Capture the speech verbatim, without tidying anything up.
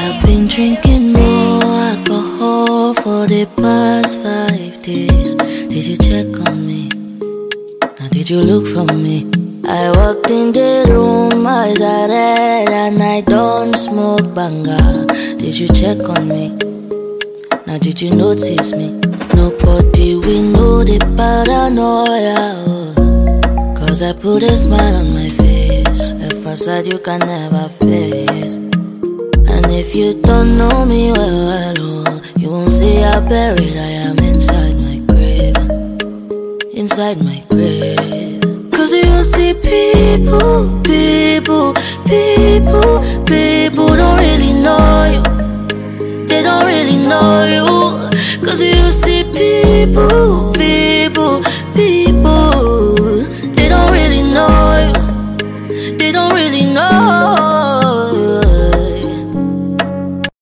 I've been drinking more alcohol for the past five days. Did you check on me? Now did you look for me? I walked in the room, eyes are red, and I don't smoke banga. Did you check on me? Now did you notice me? Nobody we know the paranoia, oh. Cause I put a smile on my face, a facade you can never face. And if you don't know me well, well, oh, you won't see how buried I am inside my grave. Inside my grave. Cause you see people, people, people, people don't really know you. They don't really know you. Cause you see people,